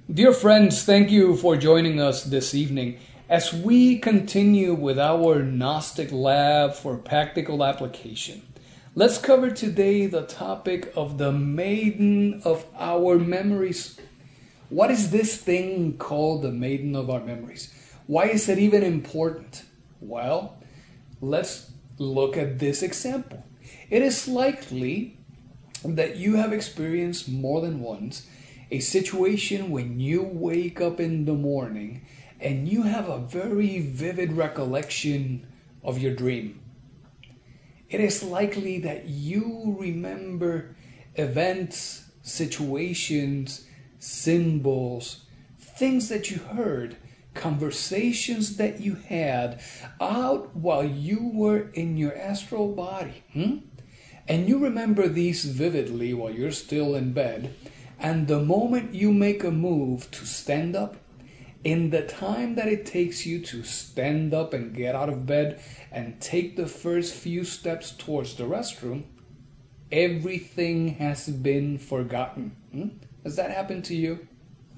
Dear friends, thank you for joining us this evening as we continue with our Gnostic Lab for practical application. Let's cover today the topic of the maiden of our memories. What is this thing called the maiden of our memories? Why is it even important? Well, let's look at this example. It is likely that you have experienced more than once a situation when you wake up in the morning and you have a very vivid recollection of your dream. It is likely that you remember events, situations, symbols, things that you heard, conversations that you had out while you were in your astral body. And you remember these vividly while you're still in bed. And the moment you make a move to stand up, in the time that it takes you to stand up and get out of bed and take the first few steps towards the restroom, everything has been forgotten. Has that happened to you?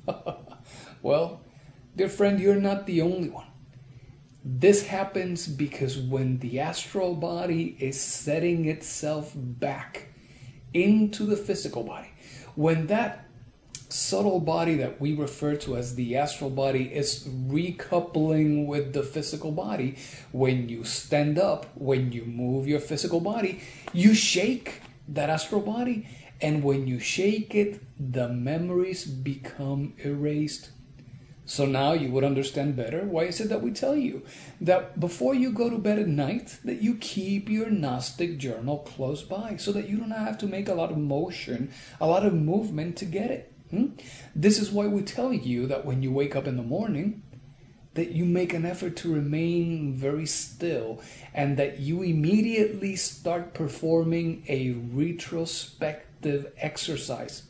Well, dear friend, you're not the only one. This happens because when the astral body is setting itself back into the physical body, when that subtle body that we refer to as the astral body is recoupling with the physical body, when you stand up, when you move your physical body, you shake that astral body, and when you shake it, the memories become erased. So now you would understand better why is it that we tell you that before you go to bed at night that you keep your Gnostic journal close by so that you don't have to make a lot of motion, a lot of movement to get it. This is why we tell you that when you wake up in the morning that you make an effort to remain very still and that you immediately start performing a retrospective exercise.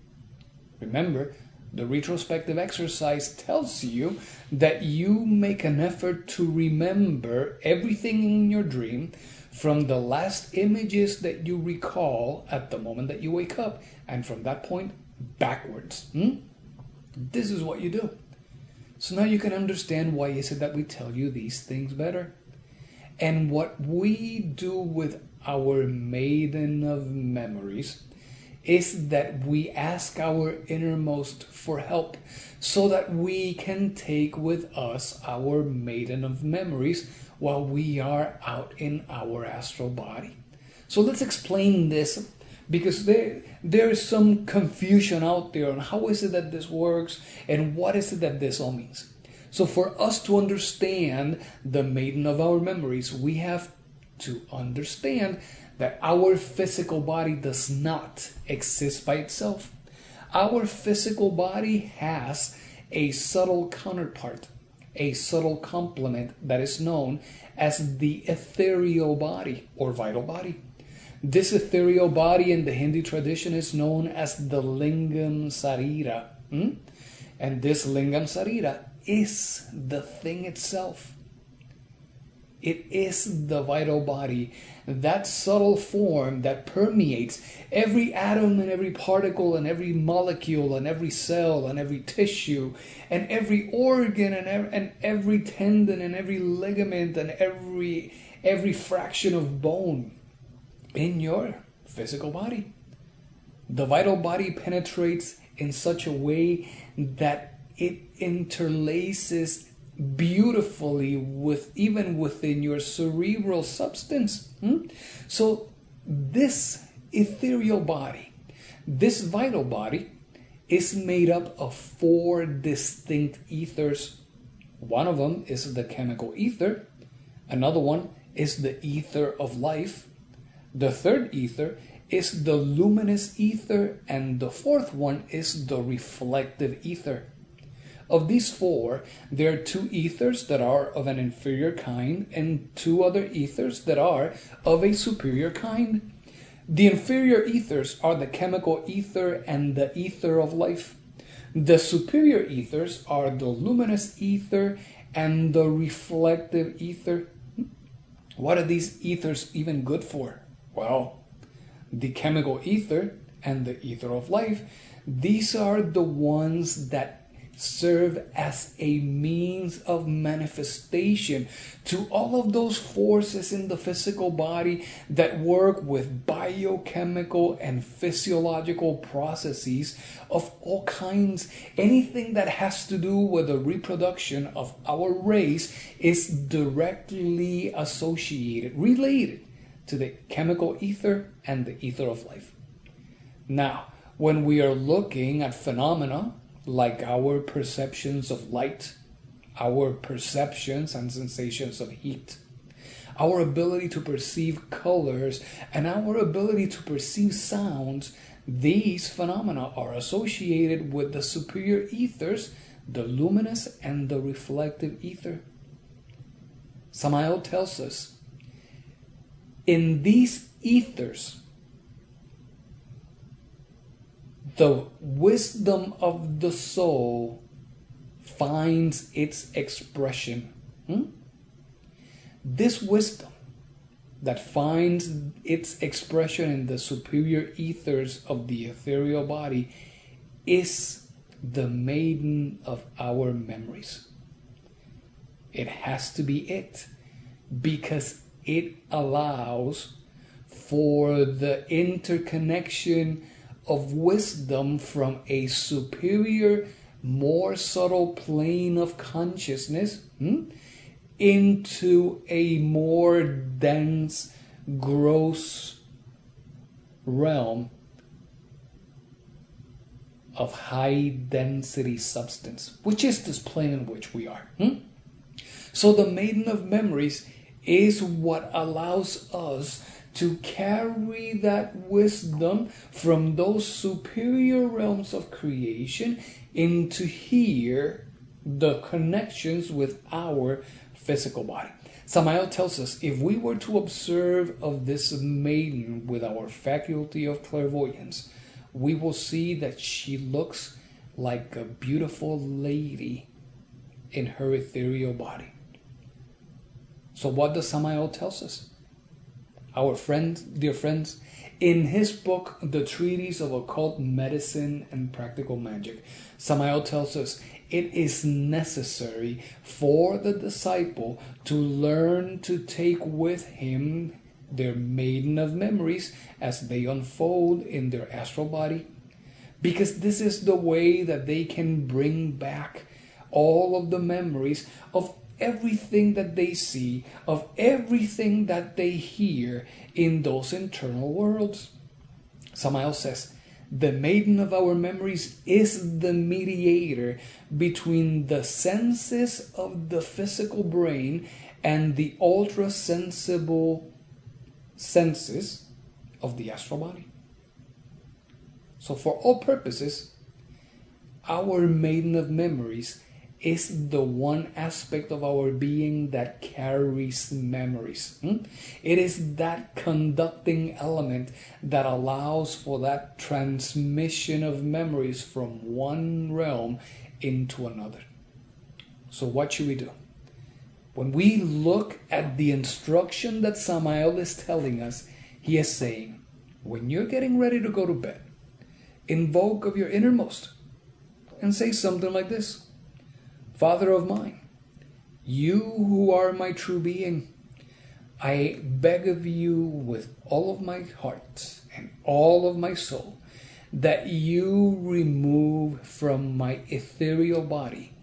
Remember, the retrospective exercise tells you that you make an effort to remember everything in your dream from the last images that you recall at the moment that you wake up, and from that point backwards. This is what you do. So now you can understand why is it that we tell you these things better. And what we do with our maiden of memories is that we ask our innermost for help so that we can take with us our maiden of memories while we are out in our astral body. So let's explain this because there is some confusion out there on how is it that this works and what is it that this all means. So for us to understand the maiden of our memories, we have to understand that our physical body does not exist by itself. Our physical body has a subtle counterpart, a subtle complement that is known as the ethereal body or vital body. This ethereal body in the Hindu tradition is known as the Lingam Sarira. And this Lingam Sarira is the thing itself. It is the vital body, that subtle form that permeates every atom and every particle and every molecule and every cell and every tissue and every organ and every tendon and every ligament and every fraction of bone in your physical body. The vital body penetrates in such a way that it interlaces beautifully even within your cerebral substance. So this ethereal body, this vital body, is made up of 4 distinct ethers. One of them is the chemical ether. Another one is the ether of life. The third ether is the luminous ether, and the fourth one is the reflective ether. Of these 4, there are 2 ethers that are of an inferior kind and 2 other ethers that are of a superior kind. The inferior ethers are the chemical ether and the ether of life. The superior ethers are the luminous ether and the reflective ether. What are these ethers even good for? Well, the chemical ether and the ether of life, these are the ones that serve as a means of manifestation to all of those forces in the physical body that work with biochemical and physiological processes of all kinds. Anything that has to do with the reproduction of our race is directly associated, related to the chemical ether and the ether of life. Now, when we are looking at phenomena like our perceptions of light, our perceptions and sensations of heat, our ability to perceive colors, and our ability to perceive sounds, these phenomena are associated with the superior ethers, the luminous and the reflective ether. Samael tells us, in these ethers, the wisdom of the soul finds its expression. This wisdom that finds its expression in the superior ethers of the ethereal body is the maiden of our memories. It has to be it, because it allows for the interconnection of wisdom from a superior, more subtle plane of consciousness into a more dense, gross realm of high density substance, which is this plane in which we are. So the maiden of memories is what allows us to carry that wisdom from those superior realms of creation into here, the connections with our physical body. Samael tells us, if we were to observe of this maiden with our faculty of clairvoyance, we will see that she looks like a beautiful lady in her ethereal body. So what does Samael tells us? Our friend, dear friends, in his book, The Treatise of Occult Medicine and Practical Magic, Samael tells us it is necessary for the disciple to learn to take with him their maiden of memories as they unfold in their astral body, because this is the way that they can bring back all of the memories of everything that they see, of everything that they hear in those internal worlds. Samael says, the maiden of our memories is the mediator between the senses of the physical brain and the ultra-sensible senses of the astral body. So for all purposes, our maiden of memories is the one aspect of our being that carries memories. It is that conducting element that allows for that transmission of memories from one realm into another. So what should we do? When we look at the instruction that Samael is telling us, he is saying, when you're getting ready to go to bed, invoke of your innermost and say something like this: Father of mine, you who are my true being, I beg of you with all of my heart and all of my soul that you remove from my ethereal body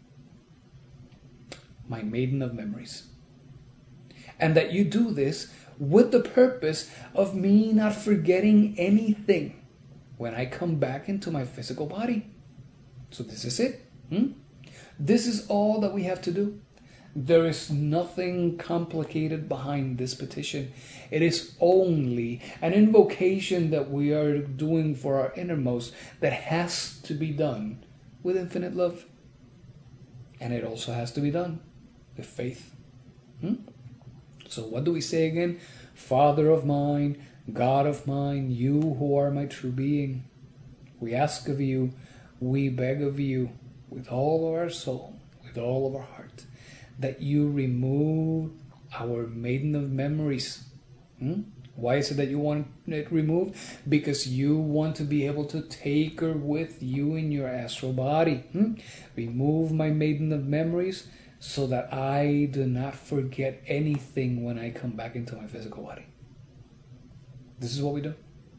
my maiden of memories. And that you do this with the purpose of me not forgetting anything when I come back into my physical body. So this is it. This is all that we have to do. There is nothing complicated behind this petition. It is only an invocation that we are doing for our innermost that has to be done with infinite love. And it also has to be done with faith. So what do we say again? Father of mine, God of mine, you who are my true being, we ask of you, we beg of you, with all of our soul, with all of our heart, that you remove our maiden of memories Why is it that you want it removed? Because you want to be able to take her with you in your astral body. Remove my maiden of memories so that I do not forget anything when I come back into my physical body. This is what we do.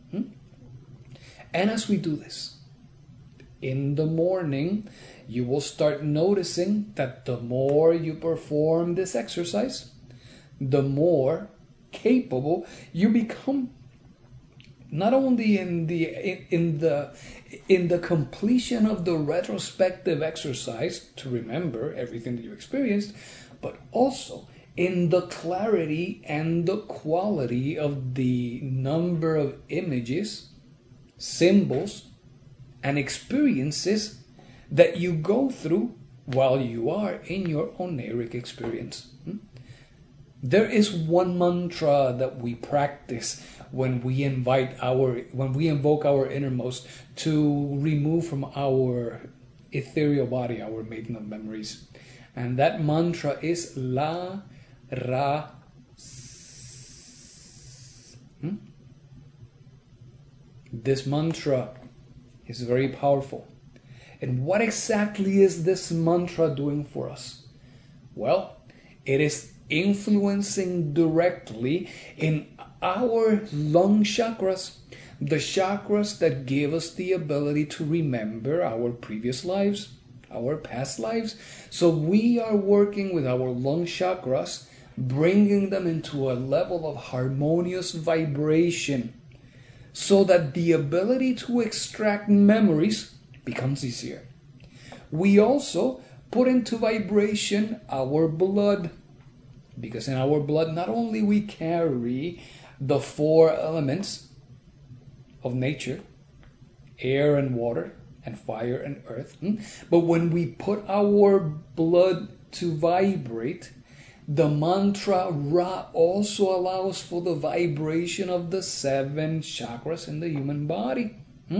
And as we do this, in the morning, you will start noticing that the more you perform this exercise, the more capable you become, not only in the completion of the retrospective exercise to remember everything that you experienced, but also in the clarity and the quality of the number of images, symbols, and experiences that you go through while you are in your oniric experience. There is one mantra that we practice when we invoke our innermost to remove from our ethereal body our maiden of memories, and that mantra is La Ra. This mantra is very powerful. And what exactly is this mantra doing for us? Well, it is influencing directly in our lung chakras, the chakras that give us the ability to remember our previous lives, our past lives. So we are working with our lung chakras, bringing them into a level of harmonious vibration so that the ability to extract memories becomes easier. We also put into vibration our blood, because in our blood not only we carry the 4 elements of nature, air and water and fire and earth, but when we put our blood to vibrate, the mantra Ra also allows for the vibration of the 7 chakras in the human body.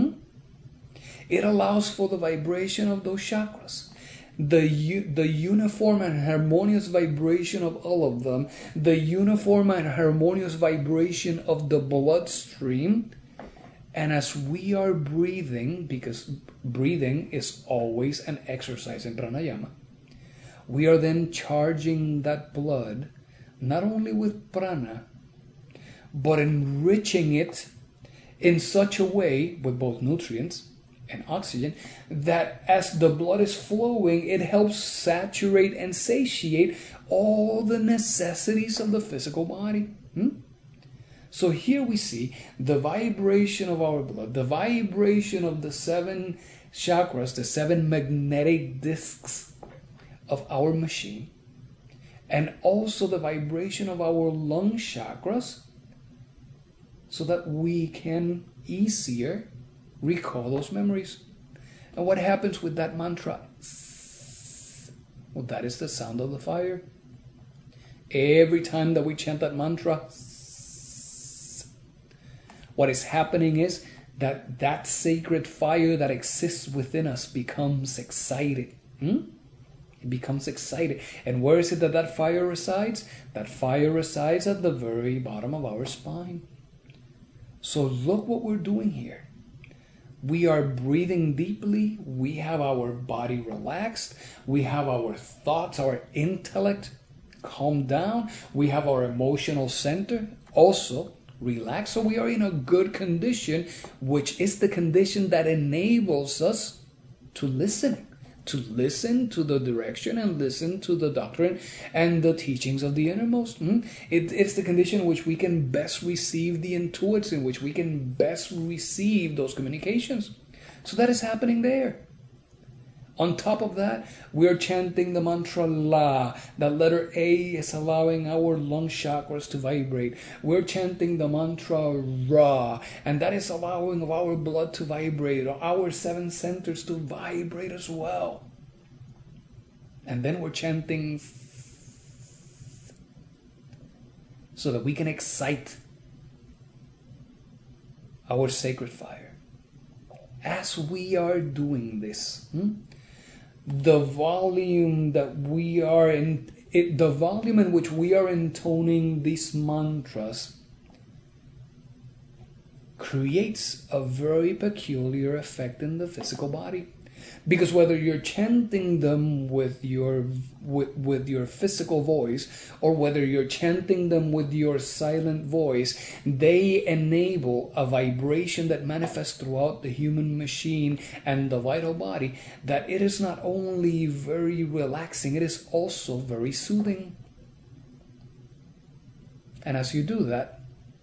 It allows for the vibration of those chakras, the uniform and harmonious vibration of all of them, the uniform and harmonious vibration of the bloodstream. And as we are breathing, because breathing is always an exercise in pranayama, we are then charging that blood not only with prana, but enriching it in such a way with both nutrients and oxygen that as the blood is flowing, it helps saturate and satiate all the necessities of the physical body. So here we see the vibration of our blood, the vibration of the 7 chakras, the 7 magnetic discs of our machine, and also the vibration of our lung chakras, so that we can easier recall those memories. And what happens with that mantra? Well, that is the sound of the fire. Every time that we chant that mantra, what is happening is that that sacred fire that exists within us becomes excited. It becomes excited. And where is it that that fire resides? That fire resides at the very bottom of our spine. So look what we're doing here. We are breathing deeply. We have our body relaxed. We have our thoughts, our intellect calmed down. We have our emotional center also relaxed. So we are in a good condition, which is the condition that enables us to listen to the direction and listen to the doctrine and the teachings of the innermost. It's the condition in which we can best receive the intuits, in which we can best receive those communications. So that is happening there. On top of that, we are chanting the mantra La. That letter A is allowing our lung chakras to vibrate. We're chanting the mantra Ra, and that is allowing our blood to vibrate, our 7 centers to vibrate as well. And then we're chanting so that we can excite our sacred fire. As we are doing this, the volume that we are in, the volume in which we are intoning these mantras creates a very peculiar effect in the physical body. Because whether you're chanting them with your physical voice, or whether you're chanting them with your silent voice, they enable a vibration that manifests throughout the human machine and the vital body, that it is not only very relaxing, it is also very soothing. And as you do that,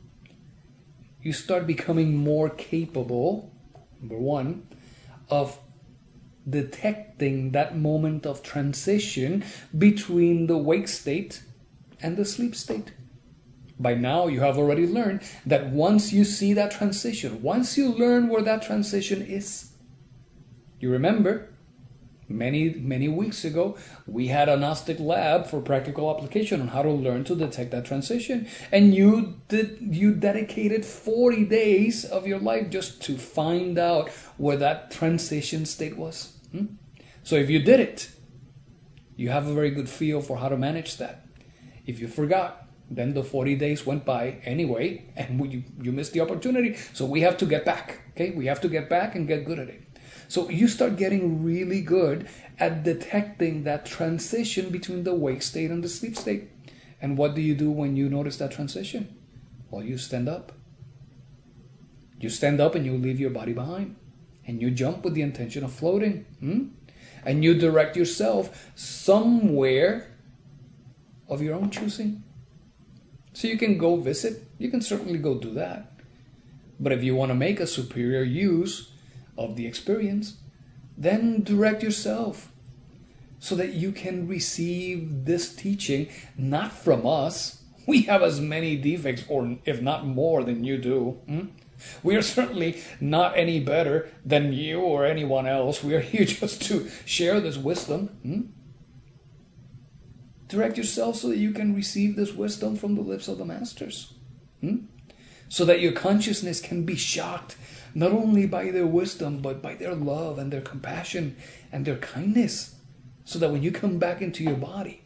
you start becoming more capable, number one, of detecting that moment of transition between the wake state and the sleep state. By now, you have already learned that once you see that transition, once you learn where that transition is, you remember, many weeks ago, we had a Gnostic lab for practical application on how to learn to detect that transition. And you dedicated 40 days of your life just to find out where that transition state was. So if you did it, you have a very good feel for how to manage that. If you forgot, then the 40 days went by anyway, and you missed the opportunity. So we have to get back. Okay, we have to get back and get good at it. So you start getting really good at detecting that transition between the wake state and the sleep state. And what do you do when you notice that transition? Well, you stand up. You stand up and you leave your body behind. And you jump with the intention of floating. And you direct yourself somewhere of your own choosing. So you can go visit. You can certainly go do that. But if you want to make a superior use of the experience, then direct yourself so that you can receive this teaching not from us. We have as many defects, or if not more, than you do. We are certainly not any better than you or anyone else. We are here just to share this wisdom. Direct yourself so that you can receive this wisdom from the lips of the masters. So that your consciousness can be shocked not only by their wisdom, but by their love and their compassion and their kindness. So that when you come back into your body,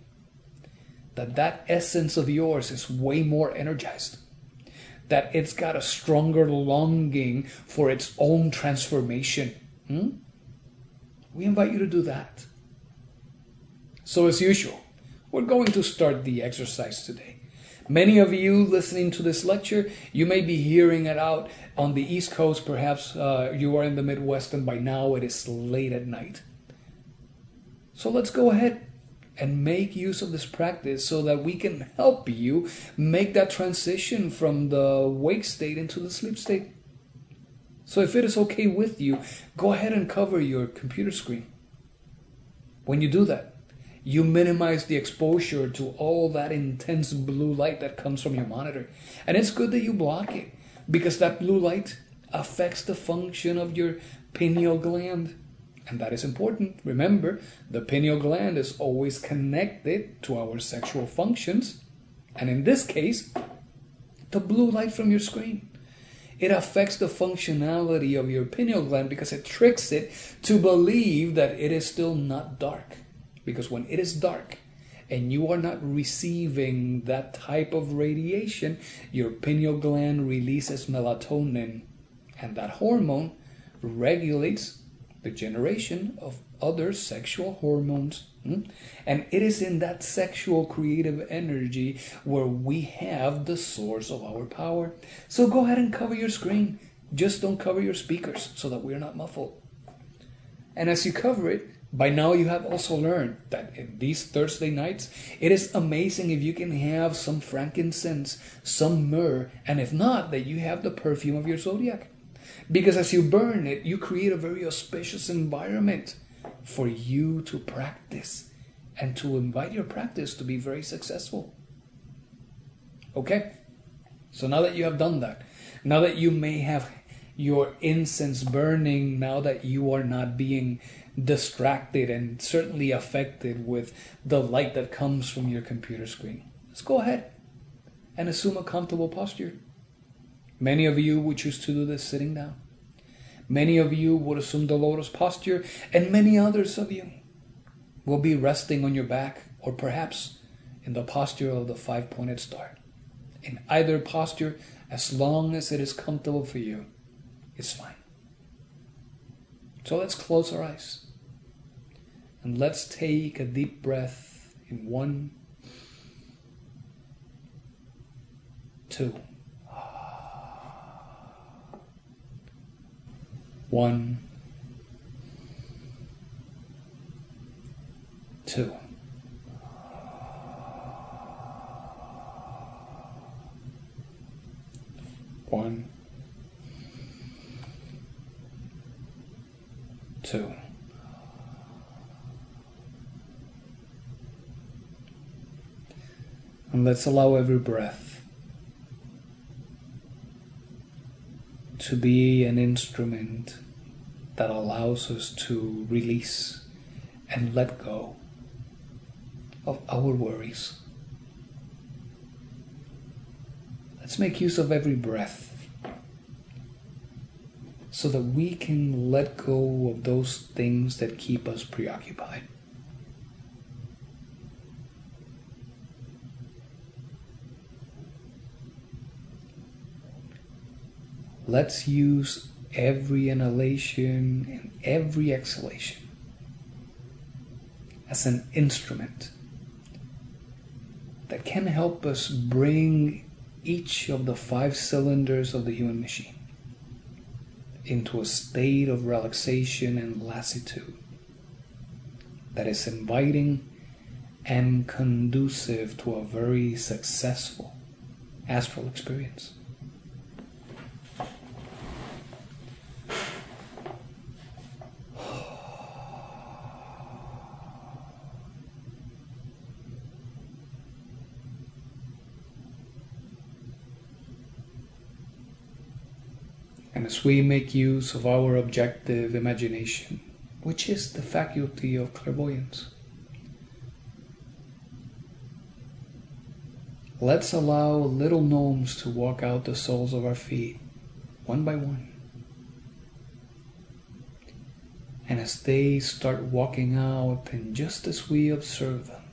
that essence of yours is way more energized. That it's got a stronger longing for its own transformation. We invite you to do that. So as usual, we're going to start the exercise today. Many of you listening to this lecture, you may be hearing it out on the East Coast. Perhaps you are in the Midwest, and by now it is late at night. So let's go ahead and make use of this practice so that we can help you make that transition from the wake state into the sleep state. So if it is okay with you, go ahead and cover your computer screen. When you do that, you minimize the exposure to all that intense blue light that comes from your monitor. And it's good that you block it, because that blue light affects the function of your pineal gland. And that is important. Remember, the pineal gland is always connected to our sexual functions. And in this case, the blue light from your screen, it affects the functionality of your pineal gland because it tricks it to believe that it is still not dark. Because when it is dark and you are not receiving that type of radiation, your pineal gland releases melatonin. And that hormone regulates the generation of other sexual hormones. And it is in that sexual creative energy where we have the source of our power. So go ahead and cover your screen. Just don't cover your speakers so that we're not muffled. And as you cover it, by now you have also learned that in these Thursday nights, it is amazing if you can have some frankincense, some myrrh, and if not, that you have the perfume of your zodiac. Because as you burn it, you create a very auspicious environment for you to practice and to invite your practice to be very successful. Okay? So now that you have done that, now that you may have your incense burning, now that you are not being distracted and certainly affected with the light that comes from your computer screen, let's go ahead and assume a comfortable posture. Many of you would choose to do this sitting down. Many of you would assume the lotus posture, and many others of you will be resting on your back, or perhaps in the posture of the five-pointed star. In either posture, As long as it is comfortable for you, it's fine. So let's close our eyes and let's take a deep breath in 1, 2. 1, 2. 1, 2. And let's allow every breath to be an instrument that allows us to release and let go of our worries. Let's make use of every breath so that we can let go of those things that keep us preoccupied. Let's use every inhalation and every exhalation as an instrument that can help us bring each of the 5 cylinders of the human machine into a state of relaxation and lassitude that is inviting and conducive to a very successful astral experience. And as we make use of our objective imagination, which is the faculty of clairvoyance, let's allow little gnomes to walk out the soles of our feet, one by one. And as they start walking out, and just as we observe them,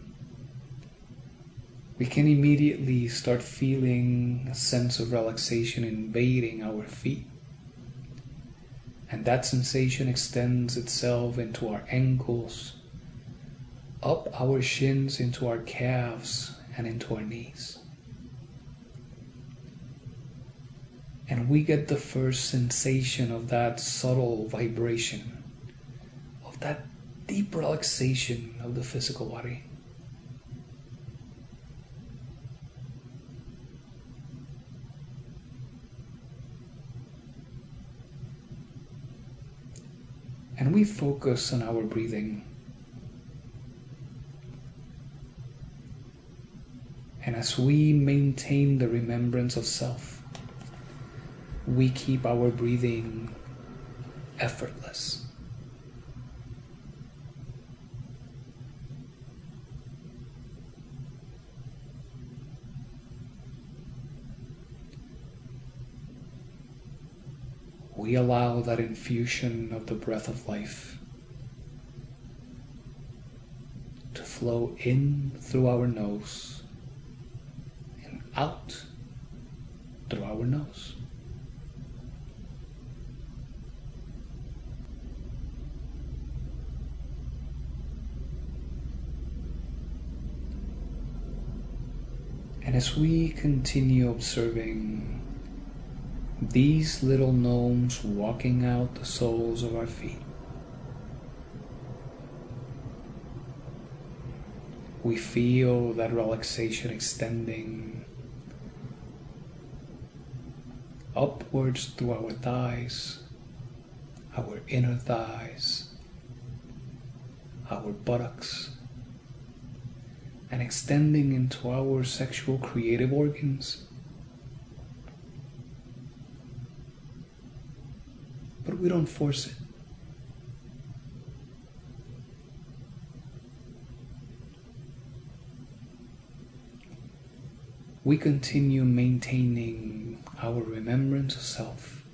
we can immediately start feeling a sense of relaxation invading our feet. And that sensation extends itself into our ankles, up our shins into our calves and into our knees. And we get the first sensation of that subtle vibration, of that deep relaxation of the physical body. And we focus on our breathing. And as we maintain the remembrance of self, we keep our breathing effortless. We allow that infusion of the breath of life to flow in through our nose and out through our nose. And as we continue observing these little gnomes walking out the soles of our feet, we feel that relaxation extending upwards through our thighs, our inner thighs, our buttocks, and extending into our sexual creative organs. But we don't force it. We continue maintaining our remembrance of self.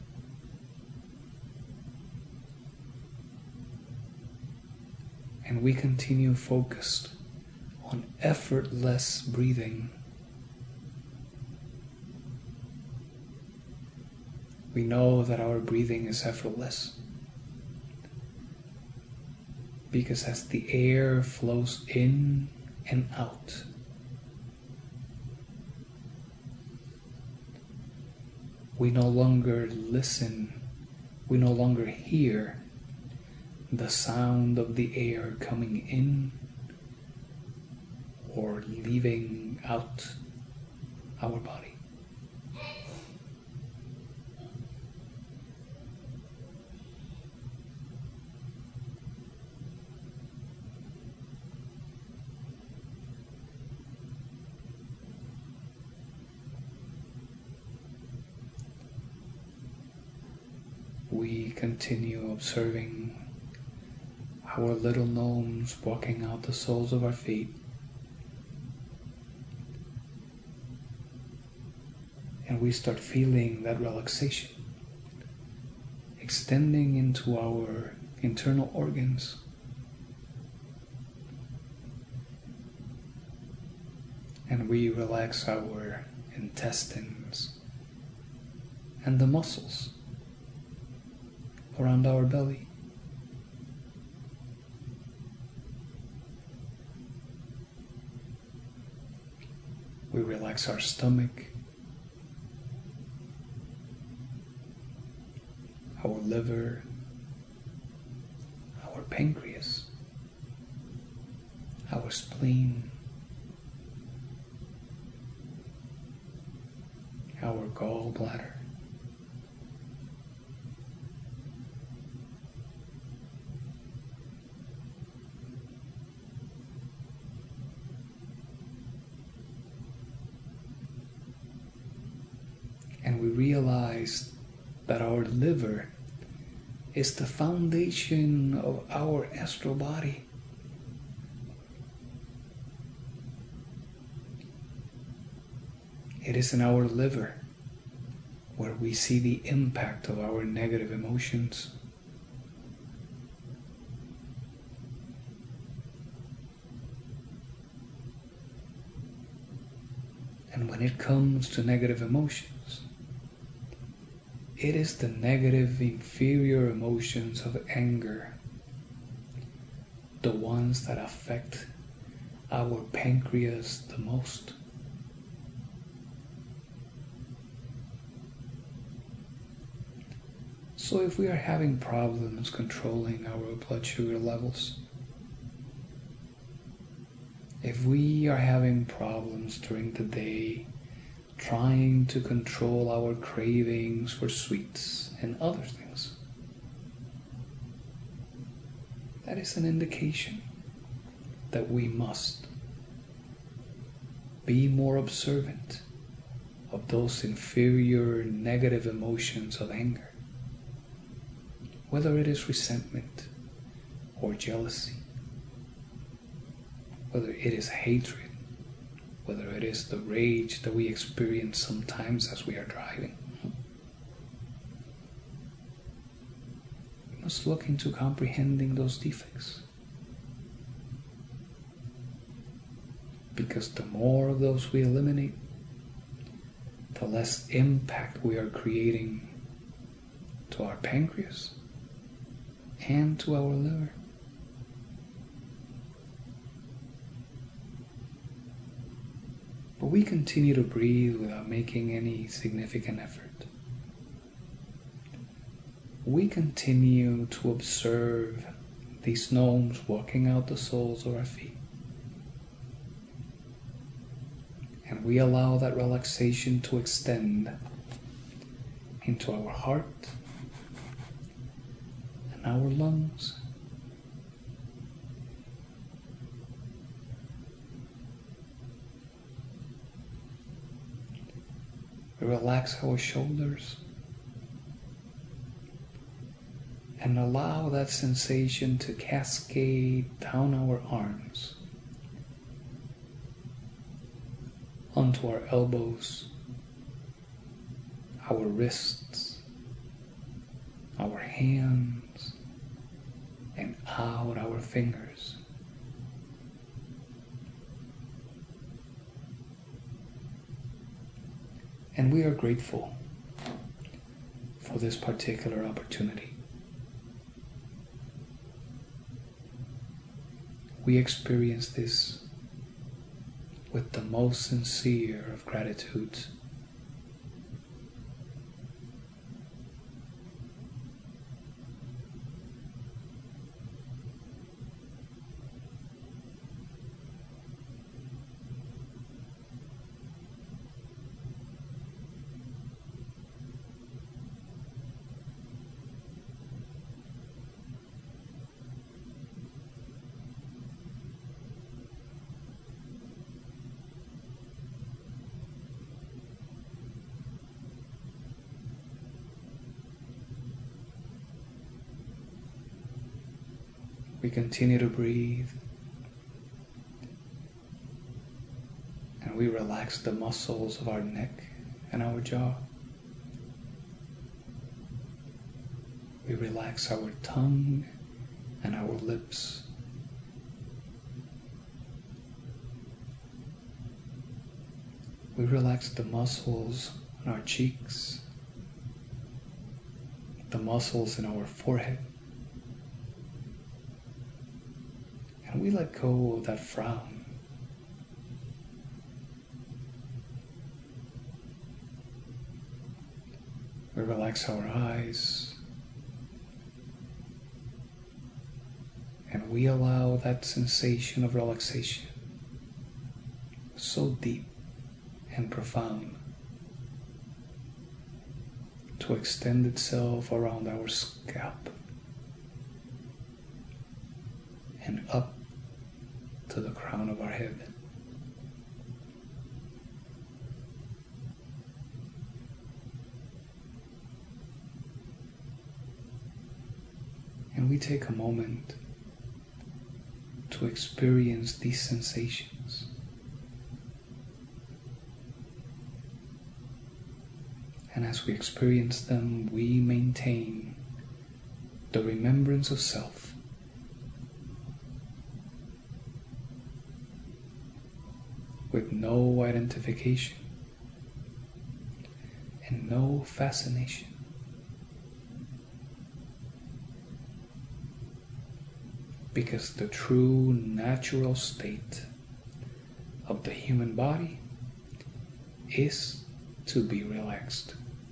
And we continue focused on effortless breathing. We know that our breathing is effortless because as the air flows in and out, we no longer listen, we no longer hear the sound of the air coming in or leaving out our body. We continue observing our little gnomes walking out the soles of our feet, and we start feeling that relaxation extending into our internal organs. And we relax our intestines and the muscles around our belly. We relax our stomach, our liver, our pancreas, our spleen, our gallbladder. And we realize that our liver is the foundation of our astral body. It is in our liver where we see the impact of our negative emotions. And when it comes to negative emotions, it is the negative, inferior emotions of anger, the ones that affect our pancreas the most. So if we are having problems controlling our blood sugar levels, if we are having problems during the day trying to control our cravings for sweets and other things, that is an indication that we must be more observant of those inferior negative emotions of anger, whether it is resentment or jealousy, whether it is hatred, whether it is the rage that we experience sometimes as we are driving. We must look into comprehending those defects, because the more of those we eliminate, the less impact we are creating to our pancreas and to our liver. But we continue to breathe without making any significant effort. We continue to observe these gnomes walking out the soles of our feet. And we allow that relaxation to extend into our heart and our lungs. We relax our shoulders and allow that sensation to cascade down our arms, onto our elbows, our wrists, our hands, and out our fingers. And we are grateful for this particular opportunity. We experience this with the most sincere of gratitudes. We continue to breathe, and we relax the muscles of our neck and our jaw. We relax our tongue and our lips. We relax the muscles on our cheeks, the muscles in our forehead. And we let go of that frown. We relax our eyes. And we allow that sensation of relaxation, so deep and profound, to extend itself around our scalp and up to the crown of our head. And we take a moment to experience these sensations. And as we experience them, we maintain the remembrance of self. With no identification and no fascination. Because the true natural state of the human body is to be relaxed.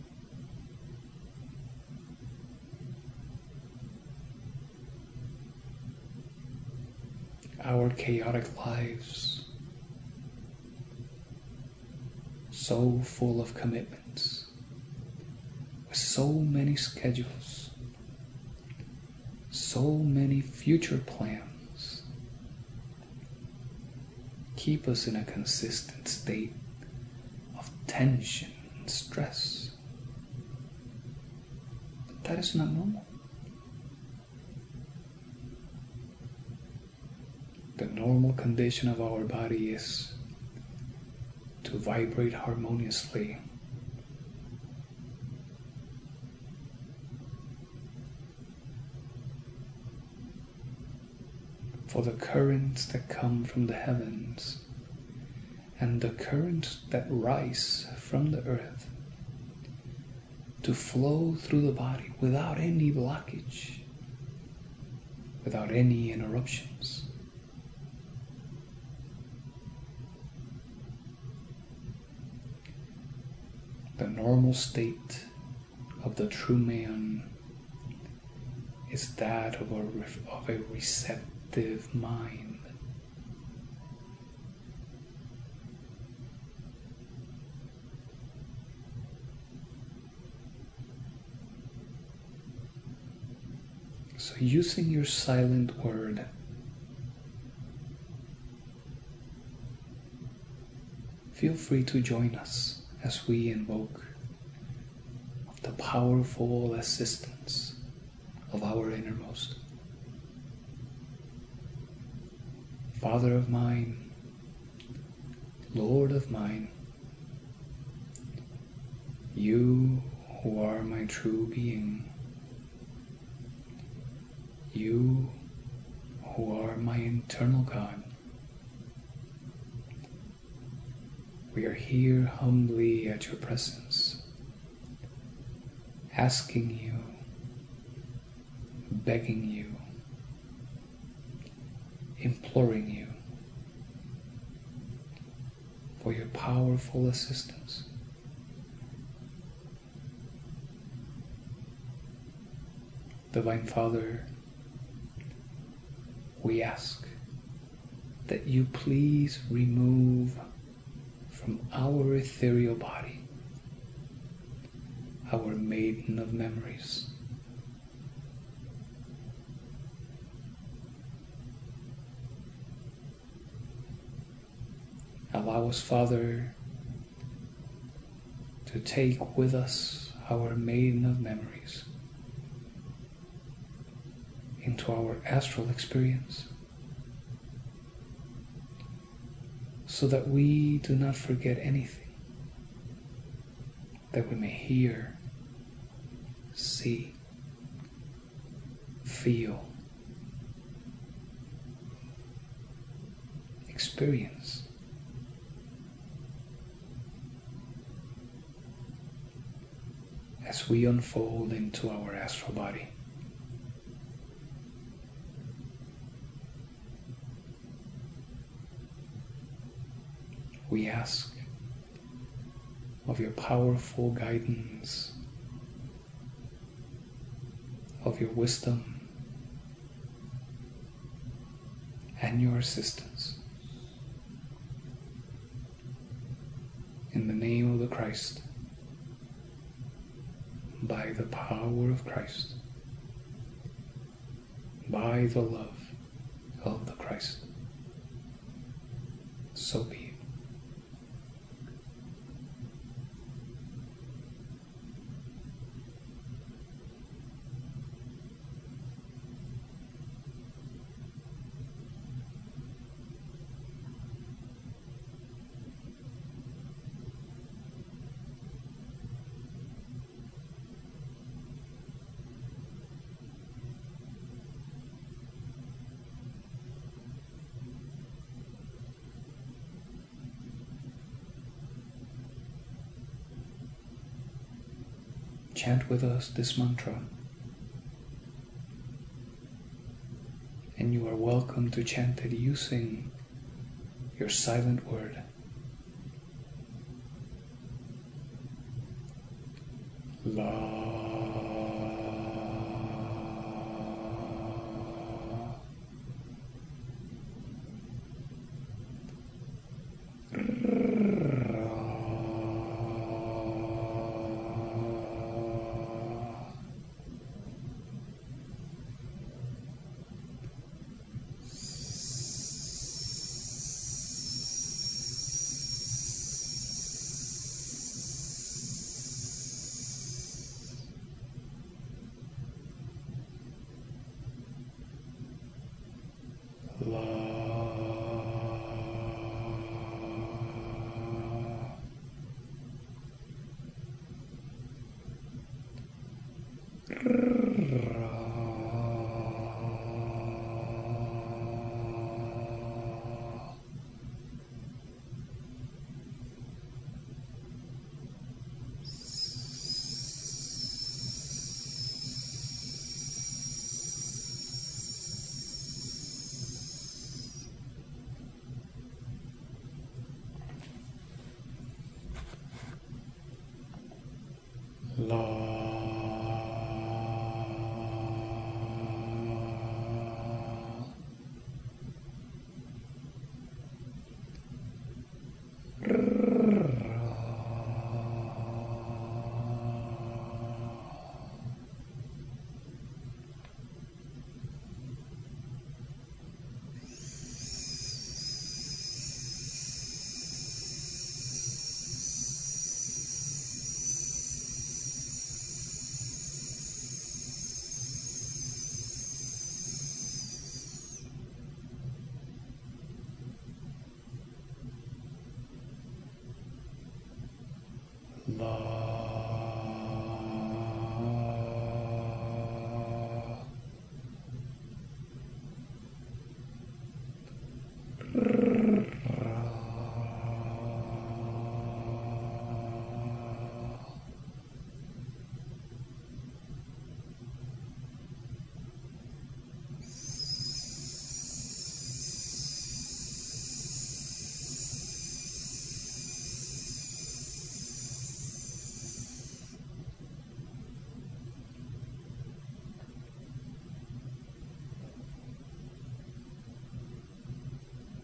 Our chaotic lives, so full of commitments, with so many schedules, so many future plans, keep us in a consistent state of tension and stress. But that is not normal. The normal condition of our body is to vibrate harmoniously, for the currents that come from the heavens and the currents that rise from the earth to flow through the body without any blockage, without any interruptions. The normal state of the true man is that of a receptive mind. So using your silent word, feel free to join us as we invoke the powerful assistance of our innermost. Father of mine, Lord of mine, you who are my true being, you who are my eternal God, we are here humbly at your presence, asking you, begging you, imploring you for your powerful assistance. Divine Father, we ask that you please remove from our ethereal body our maiden of memories. Allow us, Father, to take with us our maiden of memories into our astral experience, so that we do not forget anything, that we may hear, see, feel, experience. As we unfold into our astral body. We ask of your powerful guidance, of your wisdom, and your assistance. In the name of the Christ, by the power of Christ, by the love of the Christ, so be it. Chant with us this mantra, and you are welcome to chant it using your silent word. La.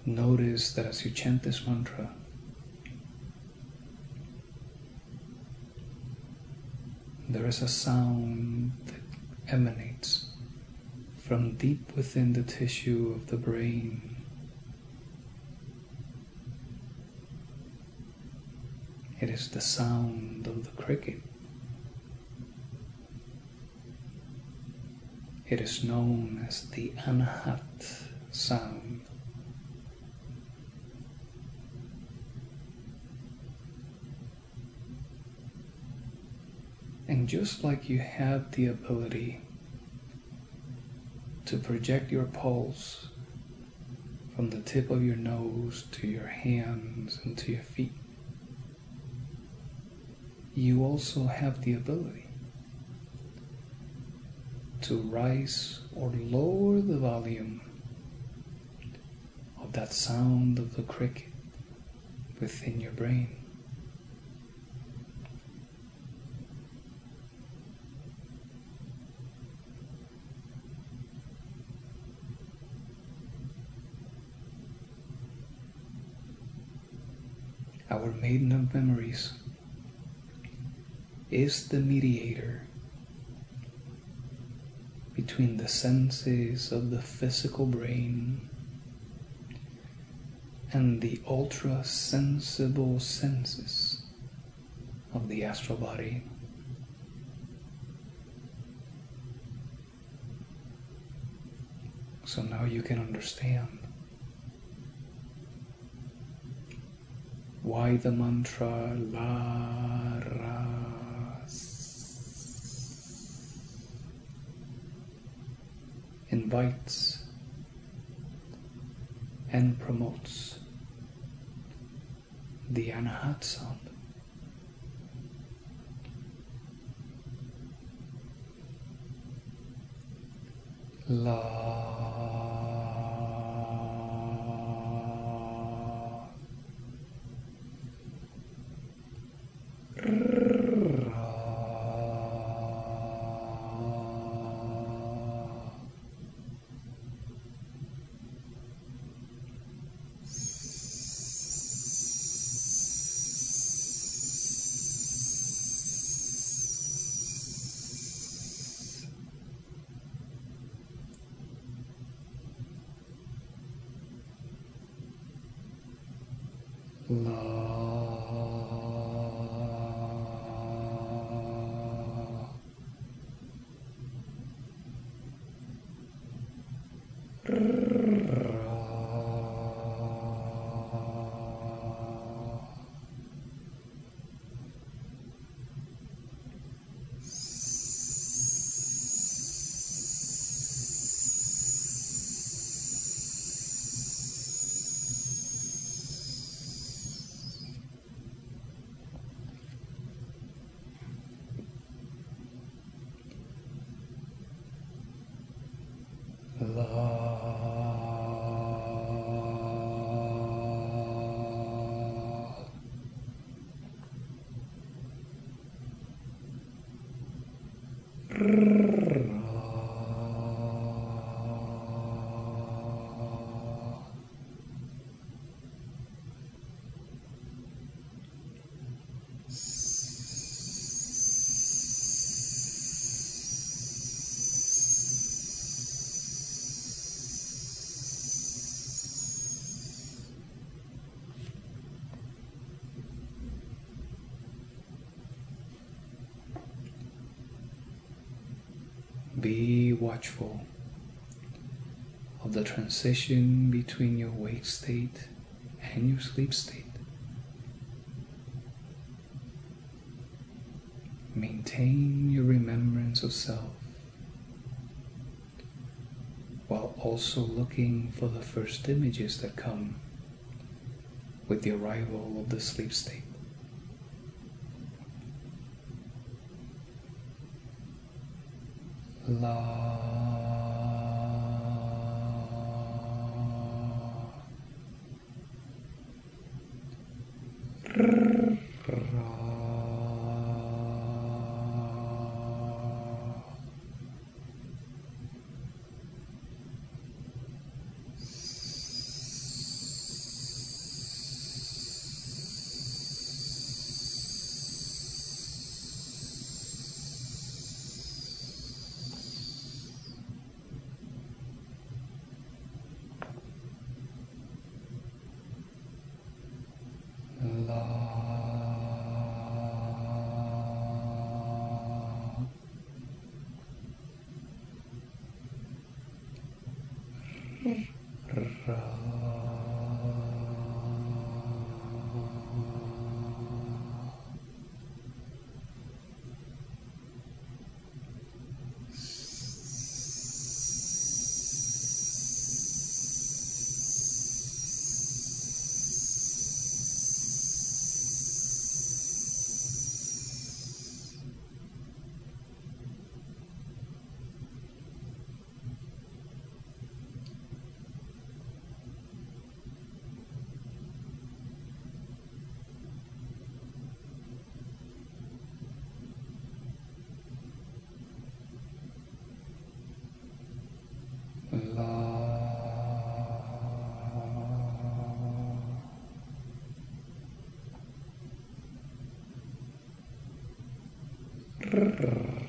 Notice that as you chant this mantra, there is a sound that emanates from deep within the tissue of the brain. It is the sound of the cricket. It is known as the Anahat sound. And just like you have the ability to project your pulse from the tip of your nose to your hands and to your feet, you also have the ability to rise or lower the volume of that sound of the cricket within your brain. Our maiden of memories is the mediator between the senses of the physical brain and the ultra-sensible senses of the astral body. So now you can understand why the mantra La Ras invites and promotes the Anahat sound. La Be watchful of the transition between your wake state and your sleep state. Maintain your remembrance of self while also looking for the first images that come with the arrival of the sleep state. La.